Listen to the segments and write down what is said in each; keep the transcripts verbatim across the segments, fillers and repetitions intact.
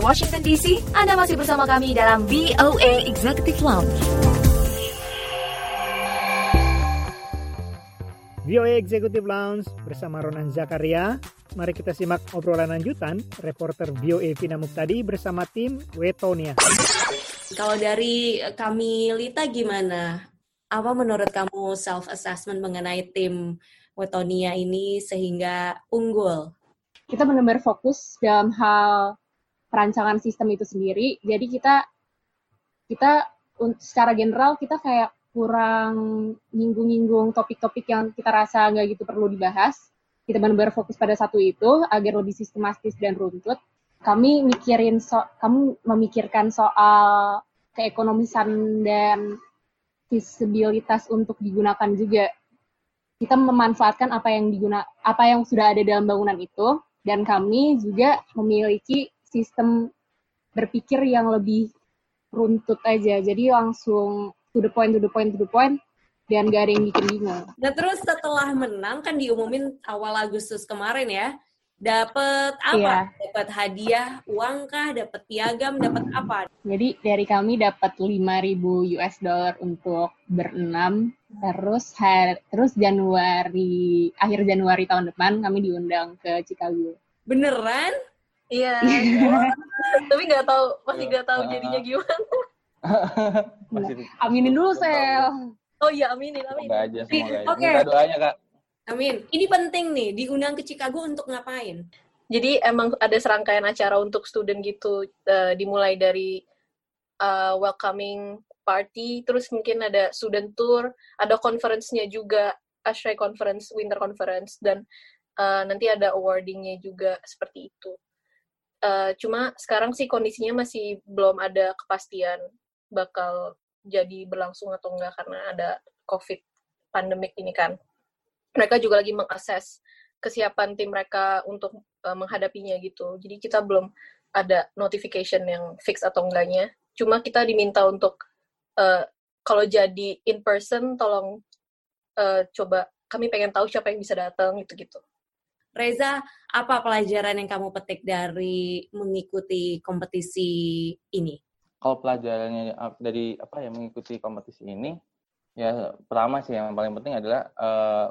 Washington D C, Anda masih bersama kami dalam V O A Executive Lounge. V O A Executive Lounge bersama Ronan Zakaria. Mari kita simak obrolan lanjutan reporter V O A Vina Muktadi bersama tim Wetonia. Kalau dari kami Lita gimana? Apa menurut kamu self-assessment mengenai tim Wetonia ini sehingga unggul? Kita benar-benar fokus dalam hal perancangan sistem itu sendiri. Jadi kita kita secara general kita kayak kurang nyinggung-nyinggung topik-topik yang kita rasa nggak gitu perlu dibahas. Kita benar-benar fokus pada satu itu agar lebih sistematis dan runtut. Kami mikirin so, kamu memikirkan soal keekonomisan dan visibilitas untuk digunakan juga. Kita memanfaatkan apa yang diguna, apa yang sudah ada dalam bangunan itu, dan kami juga memiliki sistem berpikir yang lebih runtut aja. Jadi langsung to the point, to the point, to the point, dan gak ada yang bikin bingung. Nah terus setelah menang kan diumumin awal Agustus kemarin ya, dapat apa? Iya. Dapat hadiah, uang kah? Dapat piagam? Dapat apa? Jadi dari kami dapat lima ribu U S dollar untuk berenam. Terus hari, terus Januari akhir Januari tahun depan kami diundang ke Chicago. Beneran? Iya. Tapi nggak tahu, masih nggak tahu jadinya gimana. Aminin dulu, Sel. Oh iya, aminin, aminin. Semoga aja, semoga aja. Oke. Minta doanya, Kak. Amin. Ini penting nih, diundang ke Chicago untuk ngapain? Jadi emang ada serangkaian acara untuk student gitu, uh, dimulai dari uh, welcoming party, terus mungkin ada student tour, ada conference-nya juga, ASHRAE Conference, Winter Conference, dan uh, nanti ada awarding-nya juga seperti itu. Uh, cuma sekarang sih kondisinya masih belum ada kepastian bakal jadi berlangsung atau enggak karena ada COVID pandemik ini kan. Mereka juga lagi mengakses kesiapan tim mereka untuk uh, menghadapinya gitu. Jadi kita belum ada notification yang fix atau enggaknya. Cuma kita diminta untuk uh, kalau jadi in person, tolong uh, coba. Kami pengen tahu siapa yang bisa datang gitu-gitu. Reza, apa pelajaran yang kamu petik dari mengikuti kompetisi ini? Kalau pelajarannya dari apa ya mengikuti kompetisi ini, ya pertama sih yang paling penting adalah uh,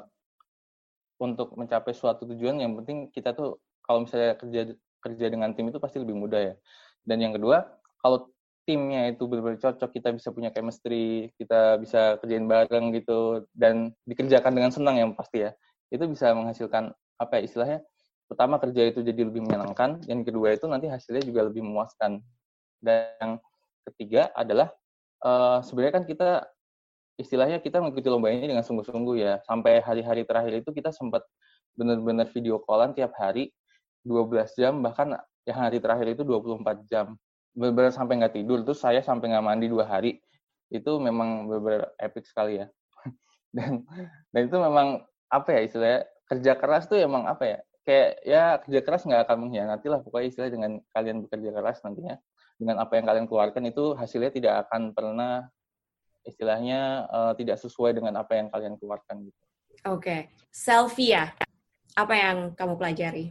untuk mencapai suatu tujuan yang penting kita tuh kalau misalnya kerja kerja dengan tim itu pasti lebih mudah ya. Dan yang kedua, kalau timnya itu benar-benar cocok, kita bisa punya chemistry, kita bisa kerjain bareng gitu dan dikerjakan dengan senang yang pasti ya. Itu bisa menghasilkan apa ya istilahnya? Pertama kerja itu jadi lebih menyenangkan, yang kedua itu nanti hasilnya juga lebih memuaskan. Dan yang ketiga adalah uh, sebenarnya kan kita istilahnya kita mengikuti lomba ini dengan sungguh-sungguh ya. Sampai hari-hari terakhir itu kita sempat benar-benar video callan tiap hari dua belas jam, bahkan yang hari terakhir itu dua puluh empat jam. Benar-benar sampai nggak tidur, terus saya sampai nggak mandi dua hari. Itu memang benar-benar epic sekali ya. dan dan itu memang apa ya istilahnya kerja keras tuh emang apa ya kayak ya kerja keras nggak akan mengkhianati lah pokoknya istilah dengan kalian bekerja keras nantinya dengan apa yang kalian keluarkan itu hasilnya tidak akan pernah istilahnya uh, tidak sesuai dengan apa yang kalian keluarkan gitu. Oke, okay. Selvia, apa yang kamu pelajari?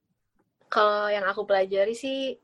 Kalau yang aku pelajari sih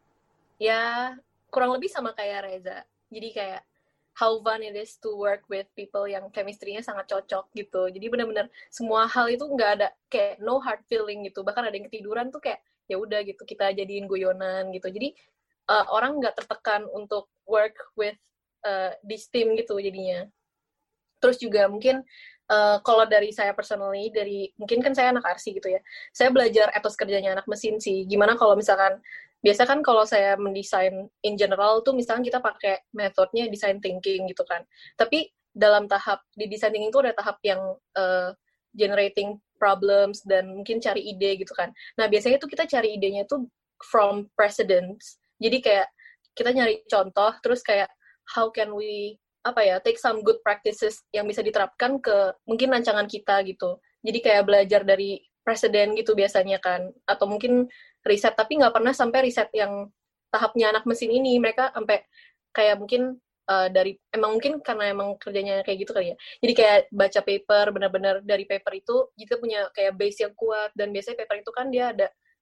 ya kurang lebih sama kayak Reza. Jadi kayak how fun it is to work with people yang chemistry-nya sangat cocok gitu. Jadi benar-benar semua hal itu nggak ada kayak no hard feeling gitu. Bahkan ada yang ketiduran tuh kayak ya udah gitu kita jadiin guyonan gitu. Jadi uh, orang nggak tertekan untuk work with uh, this team gitu jadinya. Terus juga mungkin uh, kalau dari saya personally, dari mungkin kan saya anak arsi gitu ya. Saya belajar etos kerjanya anak mesin sih. Gimana kalau misalkan biasa kan kalau saya mendesain in general tuh misalkan kita pakai metodenya design thinking gitu kan. Tapi dalam tahap di design thinking itu ada tahap yang uh, generating problems dan mungkin cari ide gitu kan. Nah biasanya itu kita cari idenya tuh from precedents. Jadi kayak kita nyari contoh terus kayak how can we apa ya take some good practices yang bisa diterapkan ke mungkin rancangan kita gitu. Jadi kayak belajar dari presiden gitu biasanya kan. Atau mungkin riset tapi nggak pernah sampai riset yang tahapnya anak mesin ini. Mereka sampai kayak mungkin uh, dari emang mungkin karena emang kerjanya kayak gitu kali ya. Jadi kayak baca paper benar-benar dari paper itu kita punya kayak base yang kuat dan biasanya paper itu kan dia ada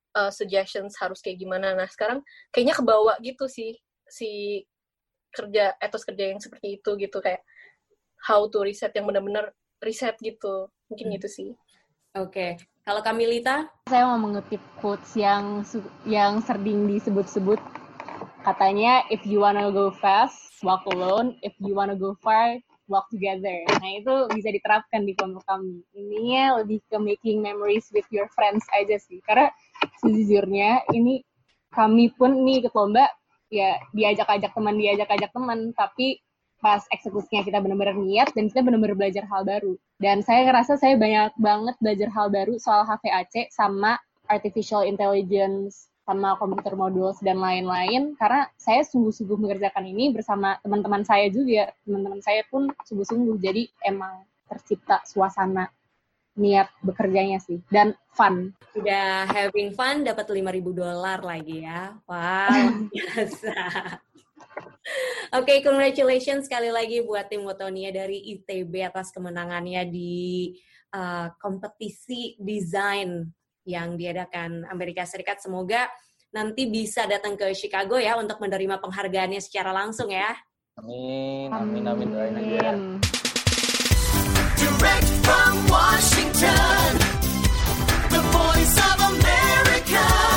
uh, suggestions harus kayak gimana. Nah sekarang kayaknya kebawa gitu sih si kerja etos kerja yang seperti itu gitu, kayak how to riset yang benar-benar riset gitu, mungkin hmm. gitu sih. Oke, okay. Kalau Kamilita? Saya mau mengutip quotes yang yang sering disebut-sebut. Katanya, if you wanna go fast, walk alone. If you wanna go far, walk together. Nah, itu bisa diterapkan di kelompok kami. Ininya lebih ke making memories with your friends aja sih. Karena sejujurnya, ini kami pun nih ikut lomba, ya diajak-ajak teman, diajak-ajak teman. Tapi pas eksekusinya kita benar-benar niat dan kita benar-benar belajar hal baru. Dan saya ngerasa saya banyak banget belajar hal baru soal H V A C sama artificial intelligence, sama computer modules dan lain-lain, karena saya sungguh-sungguh mengerjakan ini bersama teman-teman saya juga. Teman-teman saya pun sungguh-sungguh, jadi emang tercipta suasana niat bekerjanya sih, dan fun. Udah having fun, dapat lima ribu dolar lagi ya. Wow, biasa. Oke, okay, congratulations sekali lagi buat tim Wotonia dari I T B atas kemenangannya di uh, kompetisi desain yang diadakan Amerika Serikat. Semoga nanti bisa datang ke Chicago ya untuk menerima penghargaannya secara langsung ya. Amin, amin, amin, doain aja. Direct from Washington, the voice of America.